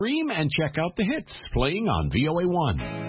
Stream and check out the hits playing on VOA1.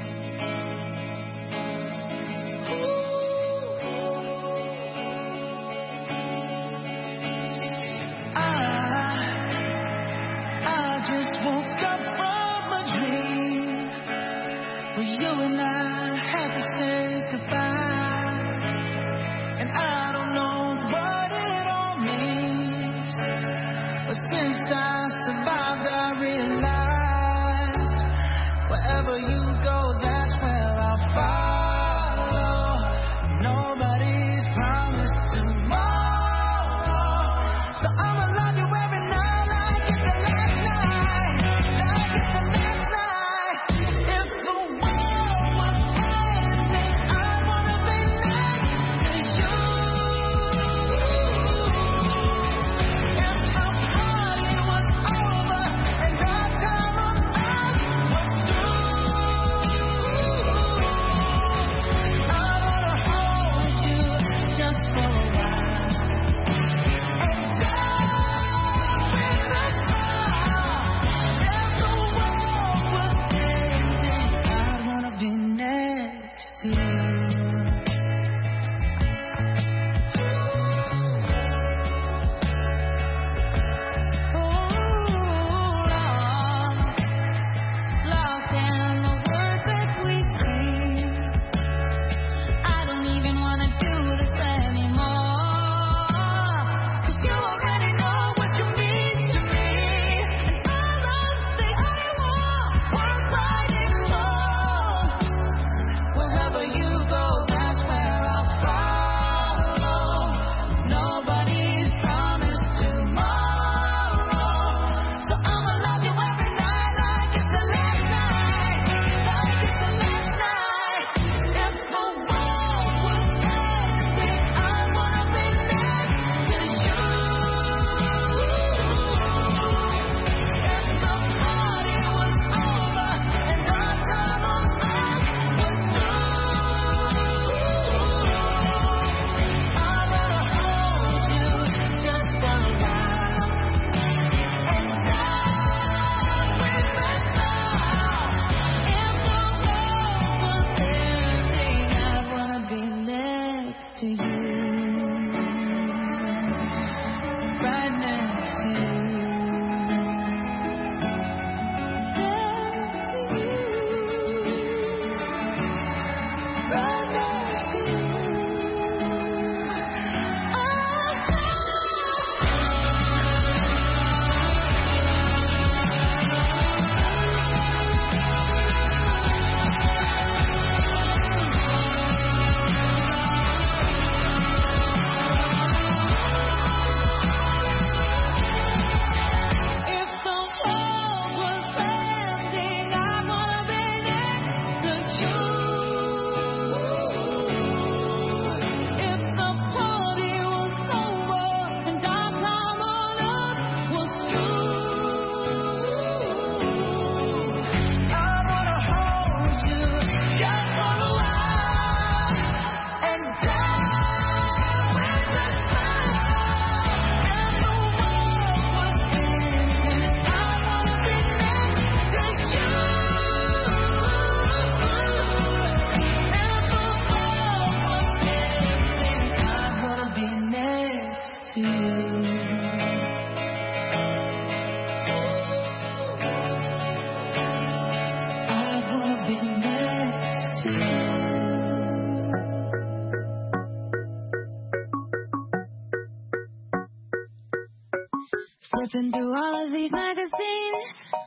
Flipping through all of these magazines,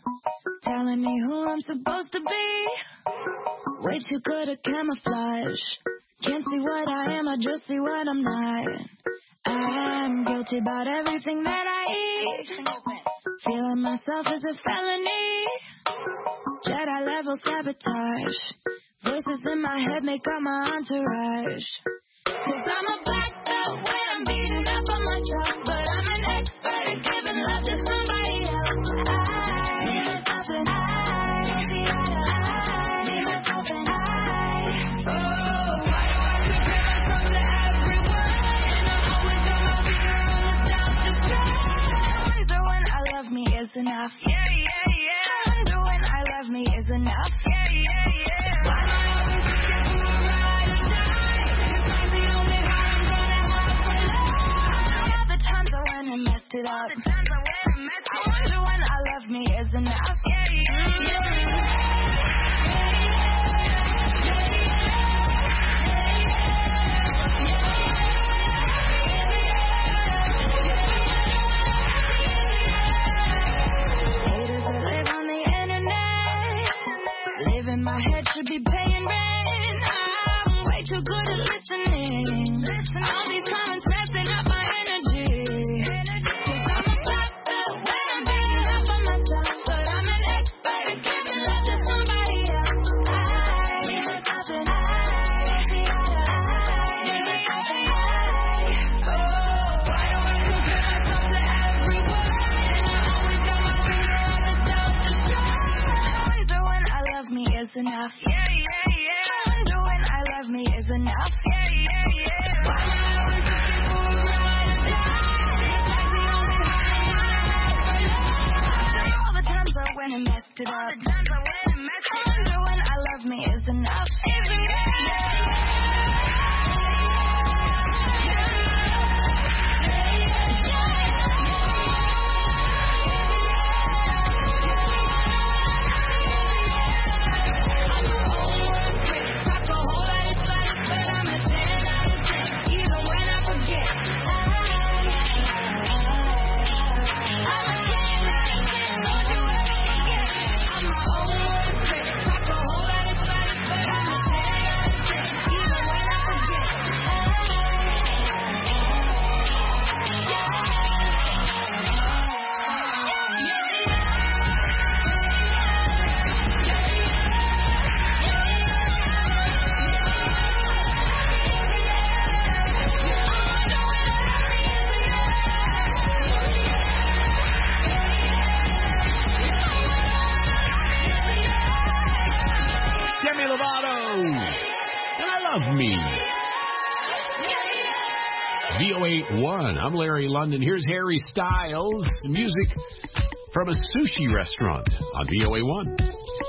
telling me who I'm supposed to be. Way too good at camouflage. Can't see what I am, I just see what I'm not. I'm guilty about everything that I eat. Feeling myself is a felony. Jedi level sabotage. Voices in my head make up my entourage. 'Cause I'm a black belt when I'm beating up on my truck, but I'm an expert at giving love to somebody else. I need myself and I need myself and I. Oh, why do I compare myself to everyone? And I always got my finger on the top to try. Always the one I love me is enough. Yeah, yeah, yeah. is enough. Haters that live on the internet, live in my head, should be paying rent. I'm way too good at listening. All these comments messing up my energy. 'Cause I'm a doctor, but I'm beating up on myself. But I'm an expert at giving love to somebody else. Why do I compare myself to everyone? And I always got my finger on the self-destruct. Wonder when I love me is enough. Wonder when I love me is enough. Why am I always looking for a ride or die? Like the only high all the times I went and messed it up. Wonder when I love me is enough. Demi Lovato. I love me. VOA1. I'm Larry London. Here's Harry Styles. Music from a sushi restaurant on VOA1.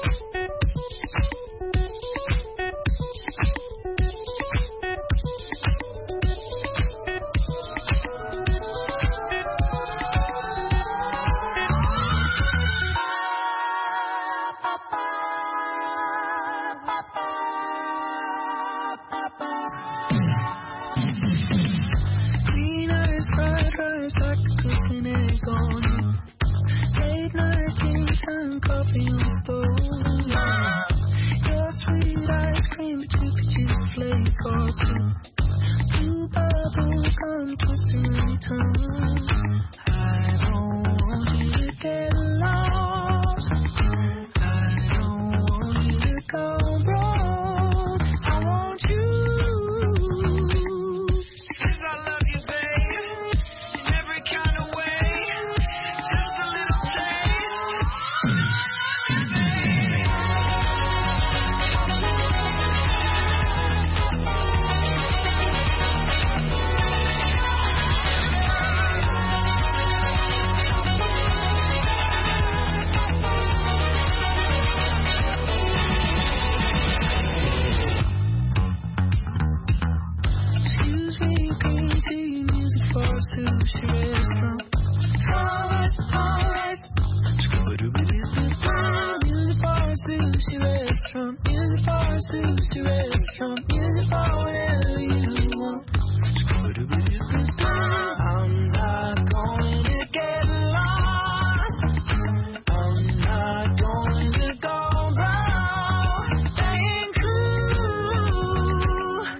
Green eyes, fried rice, like a cooking egg on you. Late night, king time, coffee on the stove. Your sweet ice cream, but you could use a flake or two. Blue bubble gum, twisting on your tongue. I don't want you to get lost. I don't want you to go wrong. I want you. Excuse me, green tea, music for a sushi restaurant. Alright. Music for a sushi restaurant. Music for a sushi restaurant. Music for whatever you want. I'm not going to get lost. I'm not going to go wrong. Staying cool.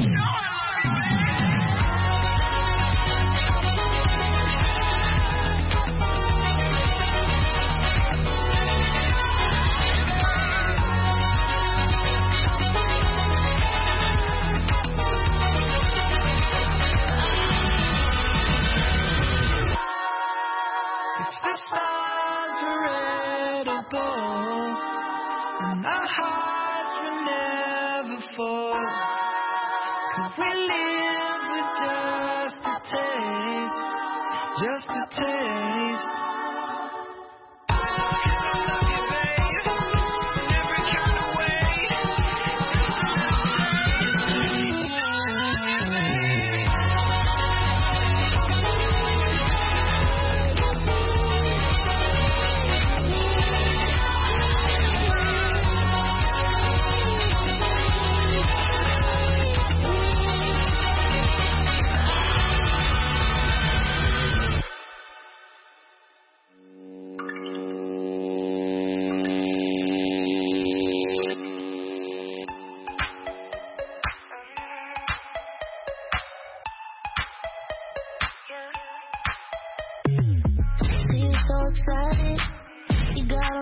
If the stars were edible and our hearts would never fall, could we live with just a taste? Just a taste. 'Cause I love you, babe, in every kind of way. Just a little taste.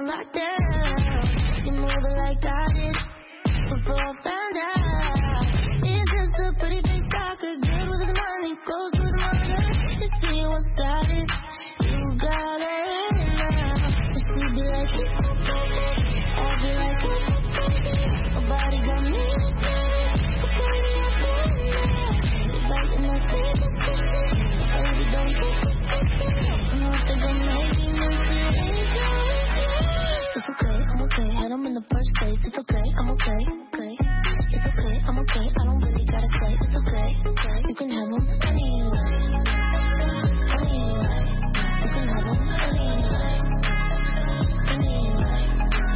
locked down. You move it like I did before I found out. It's just a pretty big soccer. Good with the money, goes with the mother. You see what started. You got it now. You see, be like it. I'll be like it. Nobody got me. It's okay, I'm okay, had them in the first place. It's okay, I'm okay, okay. It's okay, I'm okay, I don't really gotta say. It's okay, okay. You can have them anyway. Anyway. You can have them anyway. Anyway.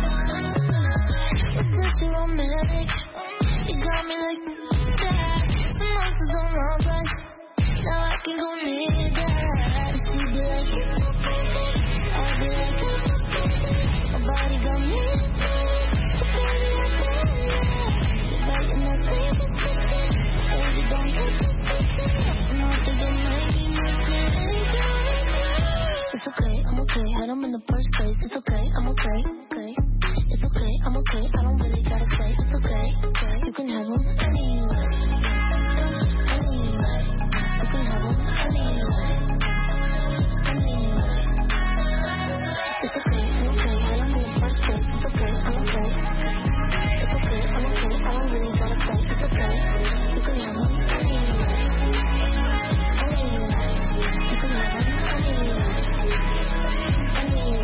It's such a romantic. You got me like that. Some monsters on my back. Now I can go near that. She be like it. I'll be like it. Nobody got me. You're biting my face. Baby, don't get it. And I think I might be missing. It's okay, I'm okay. Had them in the first place. It's okay, I'm okay, okay. It's okay, I'm okay. I don't really gotta say. It's okay, okay. You can have them anyway. Anyway. You can have them anyway. Anyway. It's okay, I'm okay. I don't need first place. It's okay, I'm okay. It's okay, I'm okay. I don't really gotta say. It's okay. You can have them anyway. Anyway. You can have them anyway. Anyway.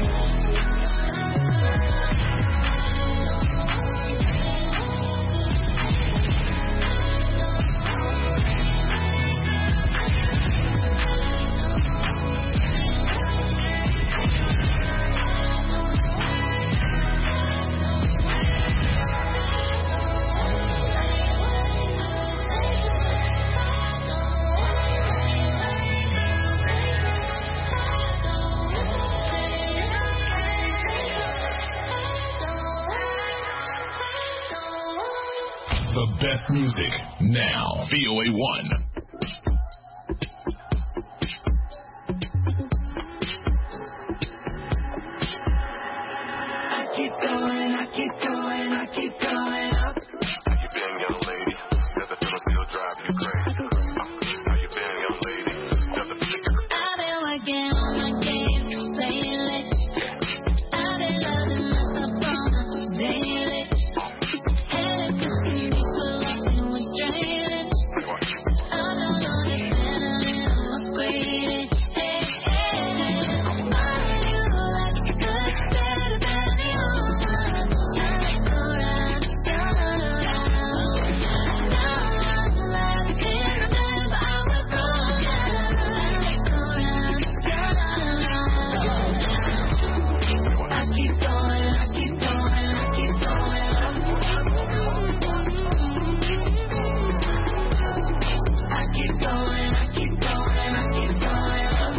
The best music now. VOA1. I keep going, I keep going, I keep going up. How you been, young lady? Does the feeling still drive you crazy? How you been, young lady? Does the flicker? I've been working on my game lately. I've been loving myself on a daily. Headed to see me full up and we're draining. I don't understand I'm upgraded. Hey, hey, hey. All you like is better than the old one. I like to run, run around. Now I'm alive in the bed, but I was gone. I like to run, run around. I keep going, I keep going, I keep going up. I keep going, I keep going, I keep going up.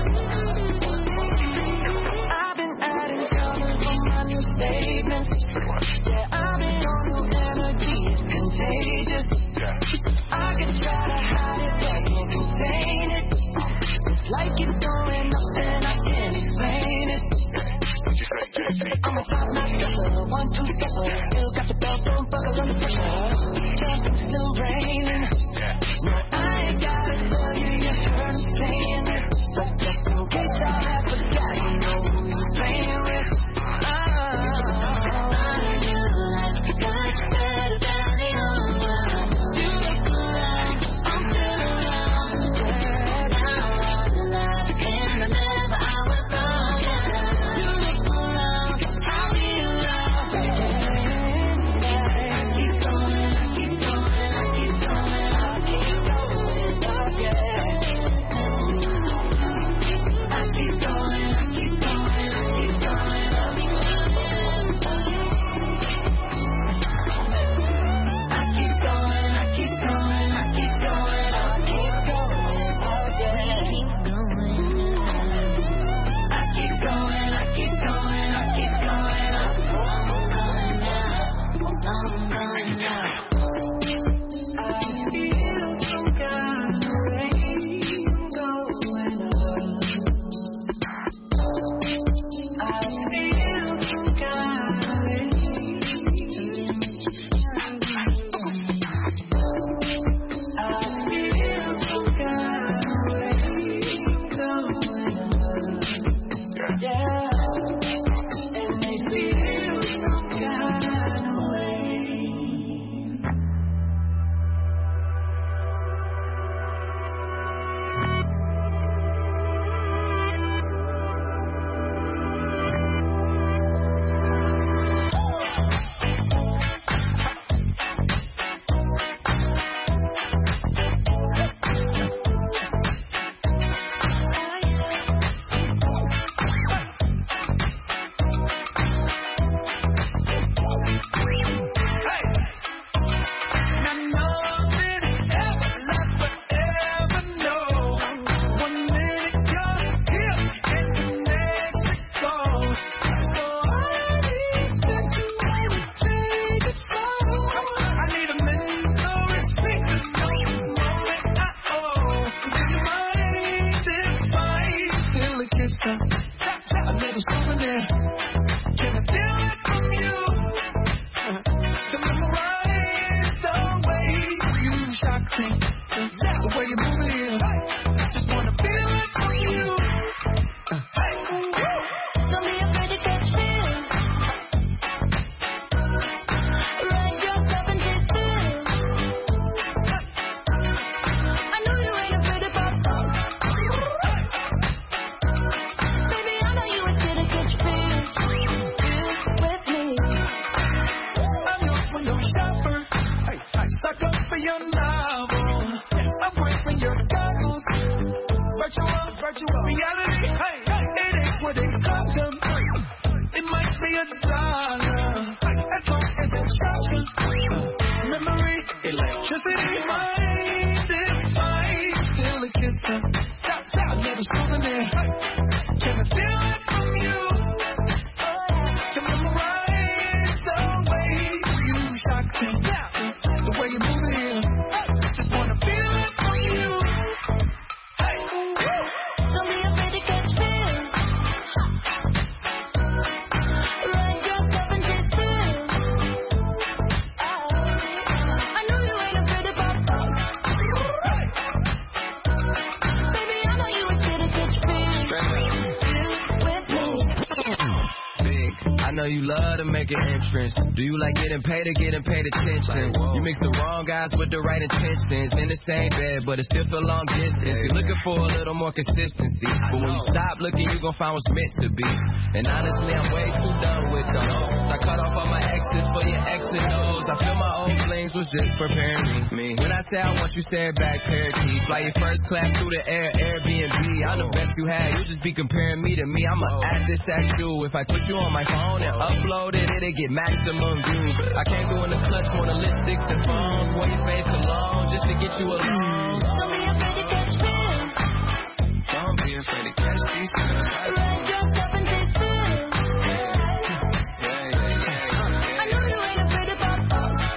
I've been adding colors on my new statements. Yeah, I've been on new energy, it's contagious. I can try to hide it, but can't contain it. Like it's going up and I can't explain it. What you say, JT? I'm a top-notch stepper, 1-2 stepper. Still got the belt, don't buckle under pressure. Jumping's still raining. No, I ain't gotta tell you, you heard me saying it. But just in case I have forgot, you know who you're playing with. You like much better than the old one. You look around, I'm still around. Now I'm alive in the bed, but I was gone. You look around, I'll be around. I keep going, virtual reality. Hey, it ain't what it costs them. It might be $1, as long as it's structure. Memory, electricity, mind is fine. Still a kiss them. I never souvenir. Can I steal it from you? To memorize the way you shock me, the way you move it. Just wanna feel it from you. Hey, Don't be afraid to catch feels. Ride yourself and chase thrills. I know you ain't afraid of pop. Baby, I know you were scared to catch feels. With me. Big, I know you love to make an entrance. Do you like getting paid or getting paid attention? You mix the wrong guys with the right intentions. In the same bed, but it still feel long distance. You're looking for a little more consistency. But when you stop looking, you gon' find what's meant to be. And honestly, I'm way too done with them. I cut off all my exes for your X and O's. I feel my old flings was just preparing me. When I say I want you, say it back, parakeet. Fly your first class through the air, Airbnb. I'm the best you had, you just be comparing me to me. I'ma add this sexual. If I put you on my phone and upload it, it'll get maximum views. I came through in the clutch, wanna lipsticks and phones. Wore your face cologne just to get you alone. Don't be afraid to catch feels. Don't be afraid to catch these feels. Ride yourself and chase thrills. I know you ain't afraid of pop.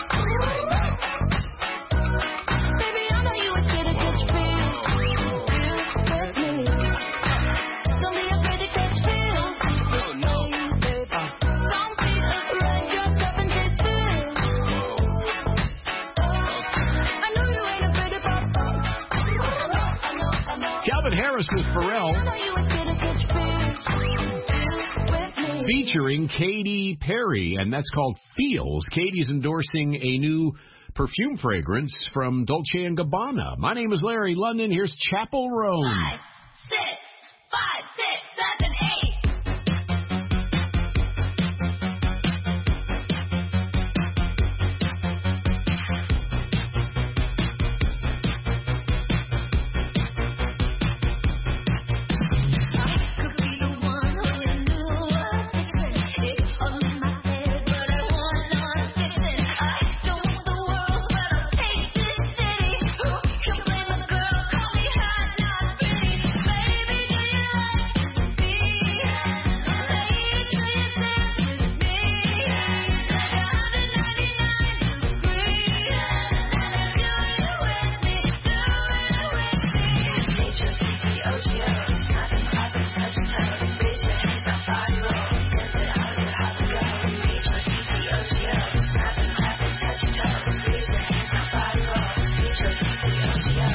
Baby, I know you were scared to catch feels. With me. Don't be afraid to catch feels. No. Don't be afraid yourself and chase thrills. I know you ain't afraid of pop. I know. Calvin Harris with Pharrell, I know you were scared to catch feels. With me. featuring Katy Perry, and that's called Feels. Katie's endorsing a new perfume fragrance from Dolce & Gabbana. My name is Larry London. Here's Chapel Roan. 5, 6, 5, 6, 7, 8. Could be the one who you knew was different. It's all in my head, but I want non-fiction. I don't want the world, but I'll take this city. Can blame a girl, call me hot, not pretty. Baby, do you like me? Baby, do you dance with me? Like 199 degrees, and I do it with me, do it with me. Nature, PTOGO, nothing private, touch and toe. Raise your hands up, body roll. Dance it out, you're hot to go. Nature, PTOGO, nothing private, touch and toe. Raise your hands up, body roll. Nature, PTOGO.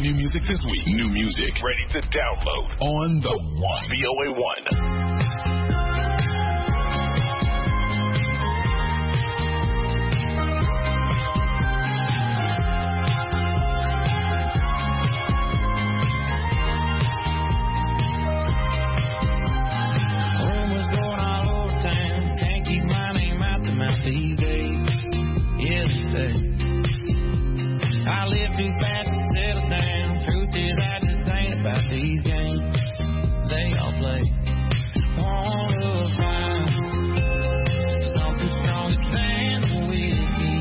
new music this week. New music ready to download on the One. VOA 1. These days, yeah, they say I live too fast to settle down. Truth is, I just ain't about these games they all play. Wanna find something stronger than the whiskey.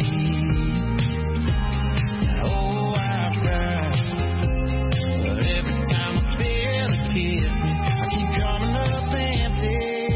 Oh, I've tried, but every time I feel it kiss me, I keep coming up empty.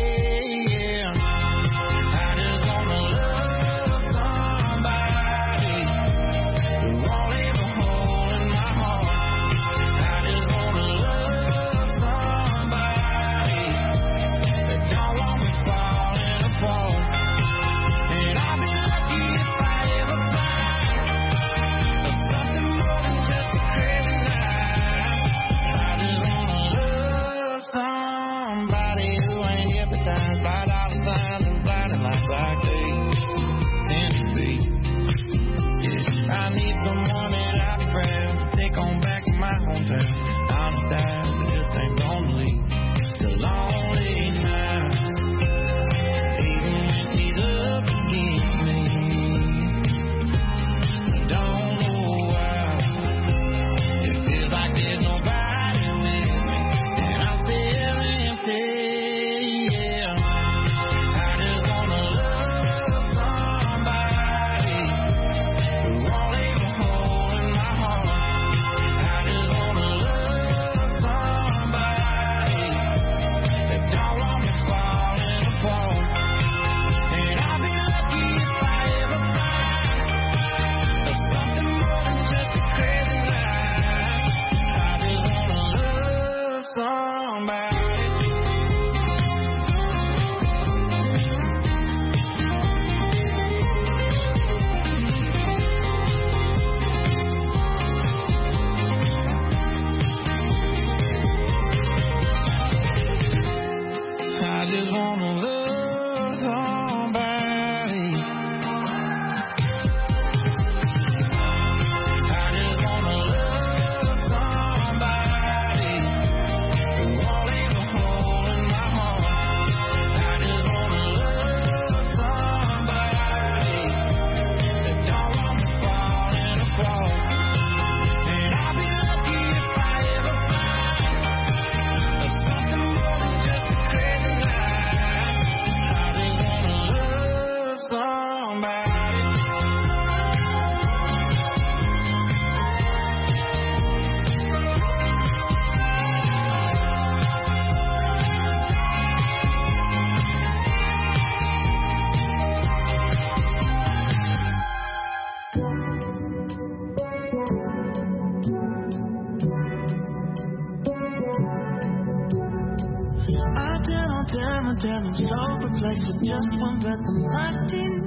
Damn, I'm so perplexed with just one breath I'm locked in.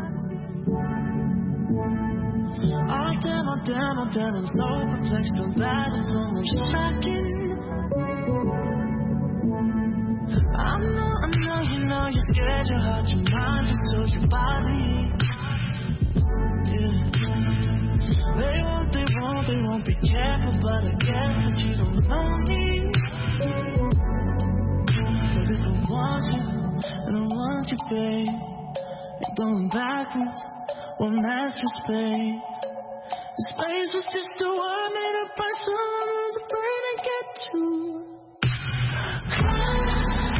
Oh damn, I'm so perplexed. Feel bad, it's almost shocking. I know, you know, you're scared, your heart, your mind, just told your body. Yeah. They won't be careful, but I guess that you don't know me. Cause if I want you, and I want you, babe, ain't going backwards, one extra space. The space was just a word made up by someone who's afraid to get too close.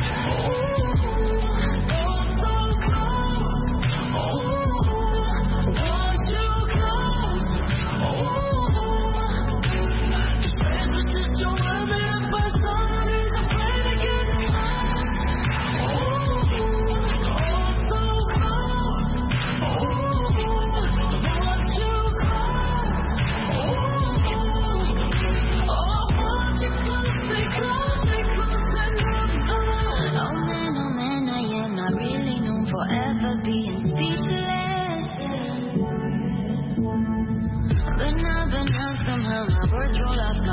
Forever being speechless. But now somehow my words roll off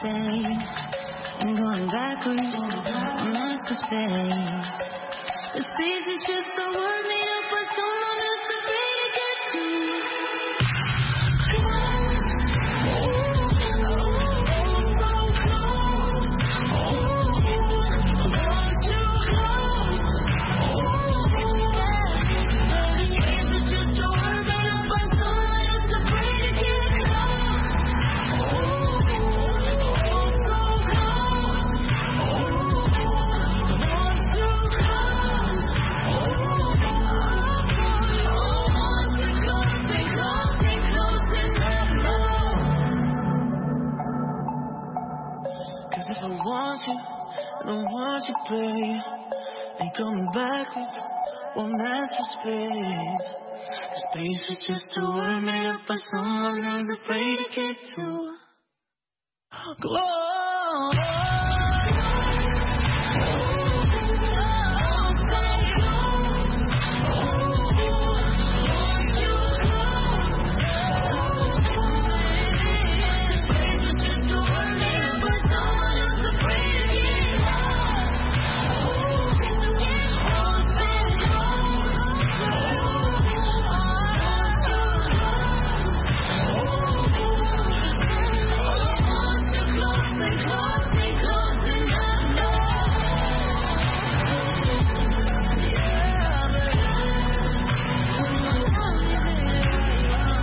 stay. I'm going backwards, I'm asked for space. The space is just a word made up by someone who's afraid to get too close. I don't want you, babe. Ain't coming backwards, won't ask for space. The space is just a word made up by someone who's afraid to get too close.